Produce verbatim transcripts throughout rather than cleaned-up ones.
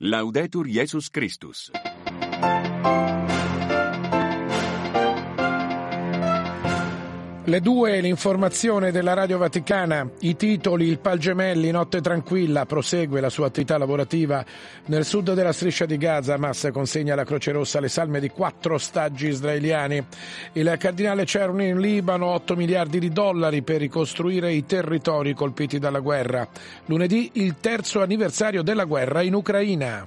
Laudetur Jesus Christus. Le due, l'informazione della Radio Vaticana, i titoli: il Palgemelli, notte tranquilla, prosegue la sua attività lavorativa nel sud della striscia di Gaza. Hamas consegna alla Croce Rossa le salme di quattro ostaggi israeliani. Il cardinale Cerny in Libano, otto miliardi di dollari per ricostruire i territori colpiti dalla guerra. Lunedì il terzo anniversario della guerra in Ucraina.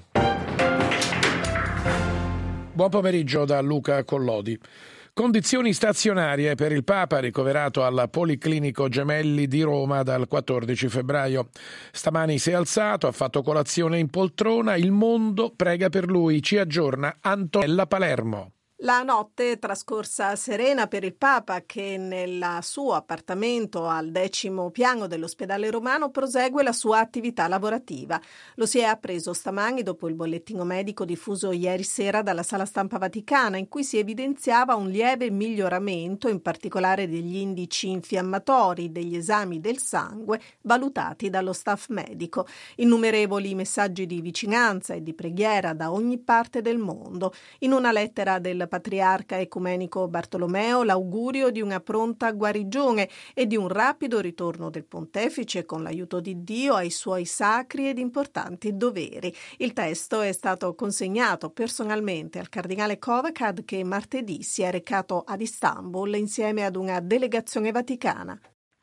Buon pomeriggio da Luca Collodi. Condizioni stazionarie per il Papa, ricoverato al Policlinico Gemelli di Roma dal quattordici febbraio. Stamani si è alzato, ha fatto colazione in poltrona, il mondo prega per lui, ci aggiorna Antonella Palermo. La notte trascorsa serena per il Papa, che nel suo appartamento al decimo piano dell'ospedale romano prosegue la sua attività lavorativa. Lo si è appreso stamani dopo il bollettino medico diffuso ieri sera dalla Sala Stampa Vaticana, in cui si evidenziava un lieve miglioramento, in particolare degli indici infiammatori degli esami del sangue valutati dallo staff medico. Innumerevoli messaggi di vicinanza e di preghiera da ogni parte del mondo. In una lettera del patriarca ecumenico Bartolomeo l'augurio di una pronta guarigione e di un rapido ritorno del pontefice con l'aiuto di Dio ai suoi sacri ed importanti doveri. Il testo è stato consegnato personalmente al cardinale Kovacad, che martedì si è recato ad Istanbul insieme ad una delegazione vaticana.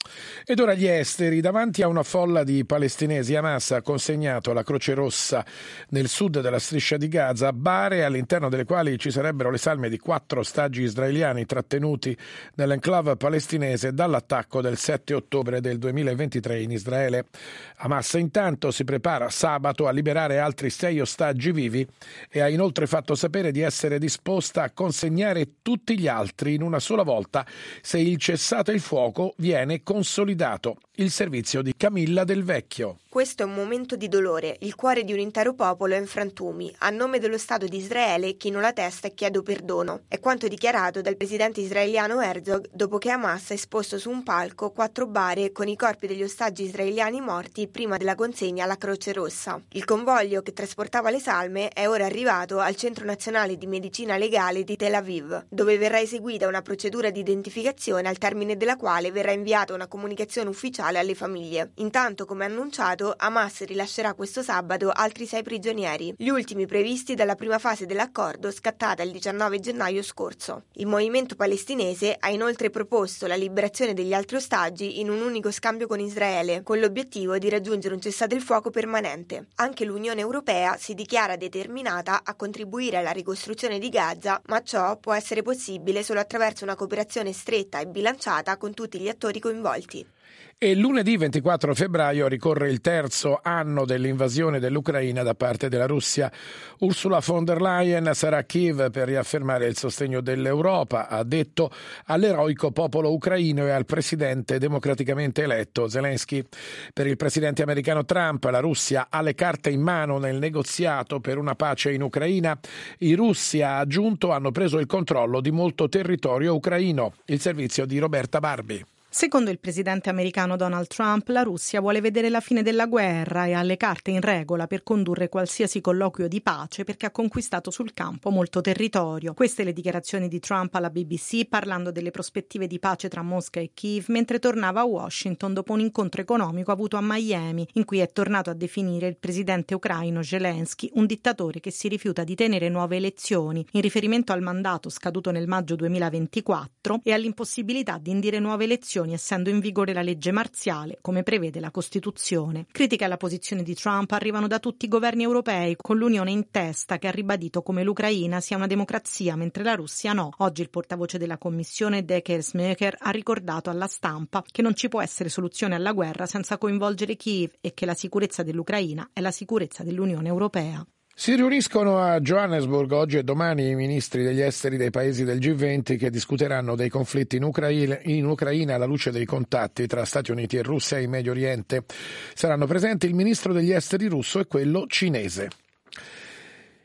Ed ora gli esteri. Davanti a una folla di palestinesi, Hamas ha consegnato la Croce Rossa nel sud della striscia di Gaza bare all'interno delle quali ci sarebbero le salme di quattro ostaggi israeliani trattenuti nell'enclave palestinese dall'attacco del sette ottobre del duemilaventitré in Israele. Hamas intanto si prepara sabato a liberare altri sei ostaggi vivi e ha inoltre fatto sapere di essere disposta a consegnare tutti gli altri in una sola volta se il cessate il fuoco viene consolidato. Il servizio di Camilla Del Vecchio. Questo è un momento di dolore, il cuore di un intero popolo è in frantumi. A nome dello Stato di Israele chino la testa e chiedo perdono. È quanto dichiarato dal presidente israeliano Herzog dopo che Hamas ha esposto su un palco quattro bare con i corpi degli ostaggi israeliani morti prima della consegna alla Croce Rossa. Il convoglio che trasportava le salme è ora arrivato al Centro Nazionale di Medicina Legale di Tel Aviv, dove verrà eseguita una procedura di identificazione al termine della quale verrà inviata una comunicazione ufficiale alle famiglie. Intanto, come annunciato, Hamas rilascerà questo sabato altri sei prigionieri, gli ultimi previsti dalla prima fase dell'accordo scattata il diciannove gennaio scorso. Il movimento palestinese ha inoltre proposto la liberazione degli altri ostaggi in un unico scambio con Israele, con l'obiettivo di raggiungere un cessate il fuoco permanente. Anche l'Unione Europea si dichiara determinata a contribuire alla ricostruzione di Gaza, ma ciò può essere possibile solo attraverso una cooperazione stretta e bilanciata con tutti gli attori coinvolti. E lunedì ventiquattro febbraio ricorre il terzo anno dell'invasione dell'Ucraina da parte della Russia. Ursula von der Leyen sarà a Kiev per riaffermare il sostegno dell'Europa, ha detto, all'eroico popolo ucraino e al presidente democraticamente eletto Zelensky. Per il presidente americano Trump, la Russia ha le carte in mano nel negoziato per una pace in Ucraina. I russi, ha aggiunto, hanno preso il controllo di molto territorio ucraino. Il servizio di Roberta Barbi. Secondo il presidente americano Donald Trump, la Russia vuole vedere la fine della guerra e ha le carte in regola per condurre qualsiasi colloquio di pace perché ha conquistato sul campo molto territorio. Queste le dichiarazioni di Trump alla B B C parlando delle prospettive di pace tra Mosca e Kiev mentre tornava a Washington dopo un incontro economico avuto a Miami, in cui è tornato a definire il presidente ucraino Zelensky un dittatore che si rifiuta di tenere nuove elezioni, in riferimento al mandato scaduto nel maggio duemilaventiquattro e all'impossibilità di indire nuove elezioni essendo in vigore la legge marziale, come prevede la Costituzione. Critiche alla posizione di Trump arrivano da tutti i governi europei, con l'Unione in testa, che ha ribadito come l'Ucraina sia una democrazia mentre la Russia no. Oggi il portavoce della Commissione, Decker Smöker, ha ricordato alla stampa che non ci può essere soluzione alla guerra senza coinvolgere Kiev e che la sicurezza dell'Ucraina è la sicurezza dell'Unione Europea. Si riuniscono a Johannesburg oggi e domani i ministri degli esteri dei paesi del G venti che discuteranno dei conflitti in Ucraina, in Ucraina alla luce dei contatti tra Stati Uniti e Russia in Medio Oriente. Saranno presenti il ministro degli esteri russo e quello cinese.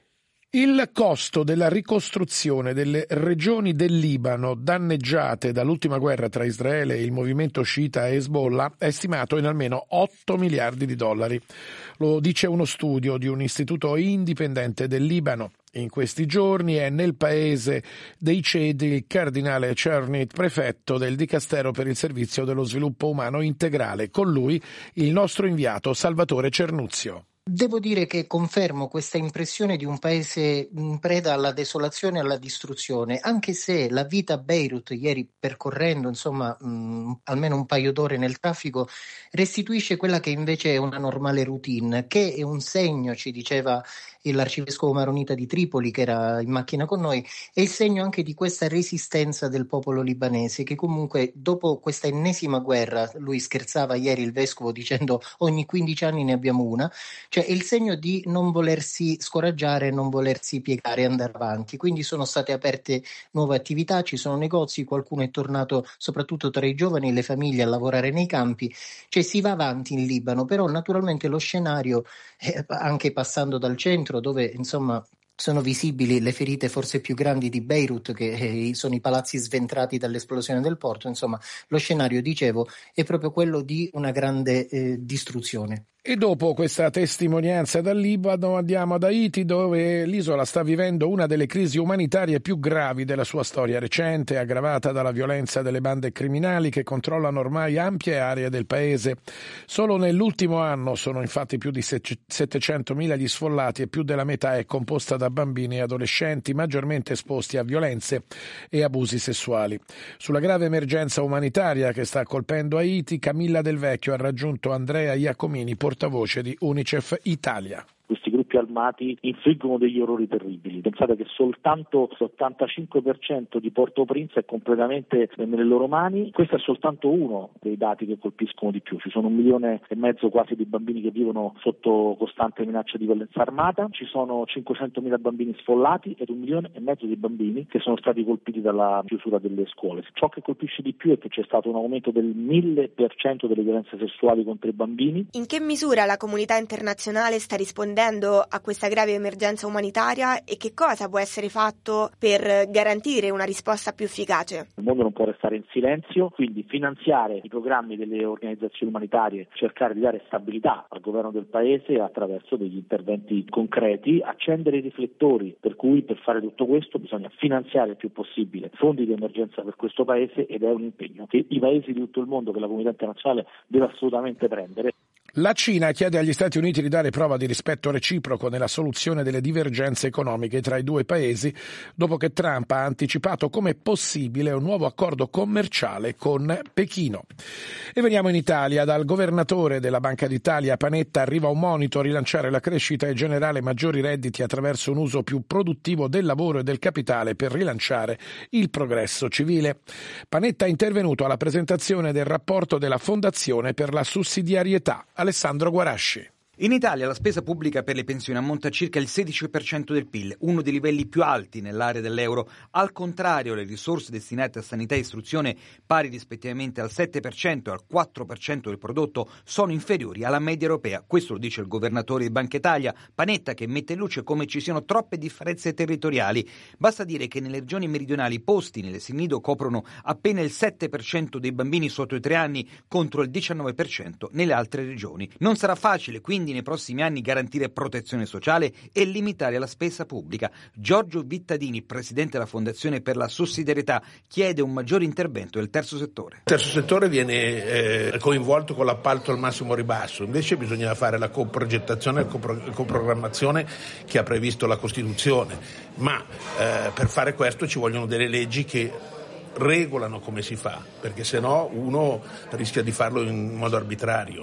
Il costo della ricostruzione delle regioni del Libano danneggiate dall'ultima guerra tra Israele e il movimento sciita Hezbollah è stimato in almeno otto miliardi di dollari. Lo dice uno studio di un istituto indipendente del Libano. In questi giorni è nel paese dei cedi il cardinale Cernit, prefetto del Dicastero per il Servizio dello Sviluppo Umano Integrale. Con lui il nostro inviato Salvatore Cernuzio. Devo dire che confermo questa impressione di un paese in preda alla desolazione e alla distruzione, anche se la vita a Beirut, ieri percorrendo insomma mh, almeno un paio d'ore nel traffico, restituisce quella che invece è una normale routine, che è un segno, ci diceva l'arcivescovo maronita di Tripoli che era in macchina con noi, è il segno anche di questa resistenza del popolo libanese che comunque dopo questa ennesima guerra, lui scherzava ieri il vescovo dicendo ogni quindici anni ne abbiamo una, cioè è il segno di non volersi scoraggiare, non volersi piegare e andare avanti. Quindi sono state aperte nuove attività, ci sono negozi, qualcuno è tornato soprattutto tra i giovani e le famiglie a lavorare nei campi, cioè si va avanti in Libano, però naturalmente lo scenario, eh, anche passando dal centro dove insomma sono visibili le ferite forse più grandi di Beirut, che eh, sono i palazzi sventrati dall'esplosione del porto, insomma lo scenario, dicevo, è proprio quello di una grande eh, distruzione. E dopo questa testimonianza dal Libano andiamo ad Haiti, dove l'isola sta vivendo una delle crisi umanitarie più gravi della sua storia recente, aggravata dalla violenza delle bande criminali che controllano ormai ampie aree del paese. Solo nell'ultimo anno sono infatti più di settecentomila gli sfollati e più della metà è composta da bambini e adolescenti maggiormente esposti a violenze e abusi sessuali. Sulla grave emergenza umanitaria che sta colpendo Haiti, Camilla Del Vecchio ha raggiunto Andrea Iacomini, portavoce di Unicef Italia. Questi gruppi armati infliggono degli orrori terribili. Pensate che soltanto l'ottantacinque per cento di Port-au-Prince è completamente nelle loro mani. Questo è soltanto uno dei dati che colpiscono di più. Ci sono un milione e mezzo quasi di bambini che vivono sotto costante minaccia di violenza armata. Ci sono cinquecentomila bambini sfollati ed un milione e mezzo di bambini che sono stati colpiti dalla chiusura delle scuole. Ciò che colpisce di più è che c'è stato un aumento del mille per cento delle violenze sessuali contro i bambini. In che misura la comunità internazionale sta rispondendo a questa grave emergenza umanitaria e che cosa può essere fatto per garantire una risposta più efficace? Il mondo non può restare in silenzio, quindi finanziare i programmi delle organizzazioni umanitarie, cercare di dare stabilità al governo del paese attraverso degli interventi concreti, accendere i riflettori, per cui per fare tutto questo bisogna finanziare il più possibile fondi di emergenza per questo paese ed è un impegno che i paesi di tutto il mondo, che la comunità internazionale deve assolutamente prendere. La Cina chiede agli Stati Uniti di dare prova di rispetto reciproco nella soluzione delle divergenze economiche tra i due paesi, dopo che Trump ha anticipato come possibile un nuovo accordo commerciale con Pechino. E veniamo in Italia. Dal governatore della Banca d'Italia Panetta arriva un monito a rilanciare la crescita e generare maggiori redditi attraverso un uso più produttivo del lavoro e del capitale per rilanciare il progresso civile. Panetta è intervenuto alla presentazione del rapporto della Fondazione per la Sussidiarietà. Alessandro Guarasci. In Italia la spesa pubblica per le pensioni ammonta a circa il sedici per cento del P I L, uno dei livelli più alti nell'area dell'euro. Al contrario, le risorse destinate a sanità e istruzione, pari rispettivamente al sette per cento e al quattro per cento del prodotto, sono inferiori alla media europea. Questo lo dice il governatore di Banca Italia, Panetta, che mette in luce come ci siano troppe differenze territoriali. Basta dire che nelle regioni meridionali i posti nell'asilo nido coprono appena il sette per cento dei bambini sotto i tre anni contro il diciannove per cento nelle altre regioni. Non sarà facile, quindi, nei prossimi anni garantire protezione sociale e limitare la spesa pubblica. Giorgio Vittadini, presidente della Fondazione per la Sussidiarietà, chiede un maggiore intervento del terzo settore. Il terzo settore viene eh, coinvolto con l'appalto al massimo ribasso, invece bisogna fare la coprogettazione e la copro- coprogrammazione che ha previsto la Costituzione, ma eh, per fare questo ci vogliono delle leggi che regolano come si fa, perché se no uno rischia di farlo in modo arbitrario.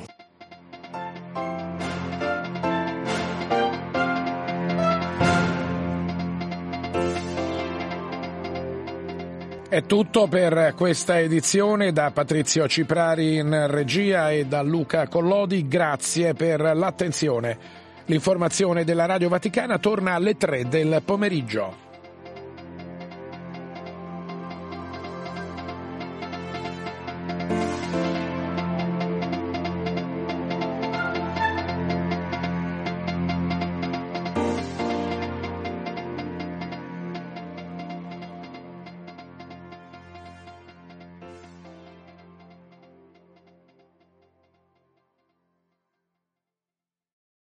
È tutto per questa edizione. Da Patrizio Ciprari in regia e da Luca Collodi, grazie per l'attenzione. L'informazione della Radio Vaticana torna alle tre del pomeriggio.